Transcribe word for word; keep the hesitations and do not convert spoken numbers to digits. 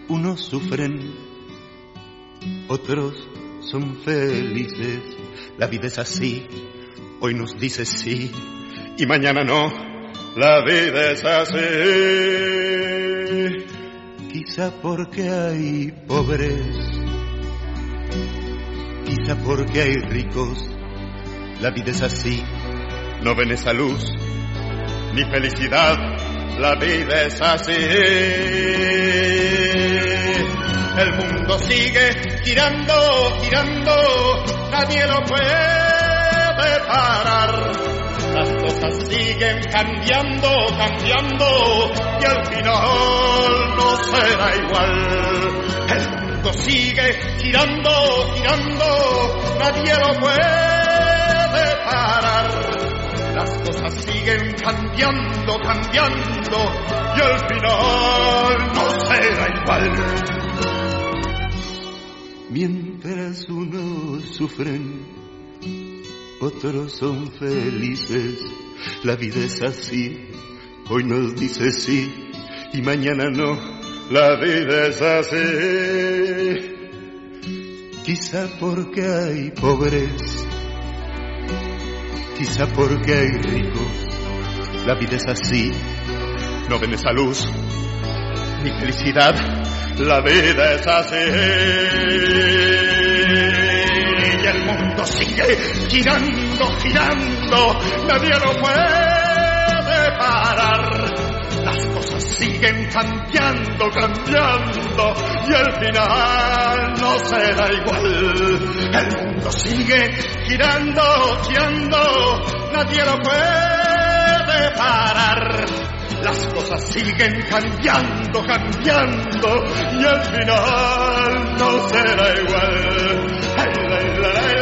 Unos sufren, otros son felices. La vida es así, hoy nos dice sí y mañana no. La vida es así. Quizá porque hay pobres, quizá porque hay ricos. La vida es así, no ven esa luz ni felicidad. La vida es así. El mundo sigue girando, girando, nadie lo puede parar. Las cosas siguen cambiando, cambiando, y al final no será igual. El mundo sigue girando, girando, nadie lo puede parar. Las cosas siguen cambiando, cambiando, y al final no será igual. Mientras unos sufren, otros son felices. La vida es así, hoy nos dice sí y mañana no. La vida es así. Quizá porque hay pobres, quizá porque hay ricos. La vida es así, no ven esa luz ni felicidad. La vida es así. Y el mundo sigue girando, girando, nadie lo puede parar. Las cosas siguen cambiando, cambiando, y al final no será igual. El mundo sigue girando, girando, nadie lo puede parar. Las cosas siguen cambiando, cambiando, y al final no será igual. Ay, la, la, la,